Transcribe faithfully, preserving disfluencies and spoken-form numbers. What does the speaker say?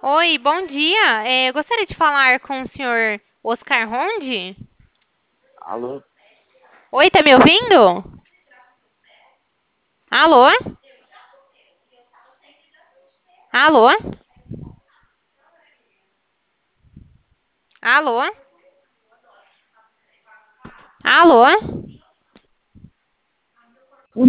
Oi, bom dia. É, eu gostaria de falar com o senhor Oscar Ronde. Alô? Oi, tá me ouvindo? Alô? Alô? Alô? Alô?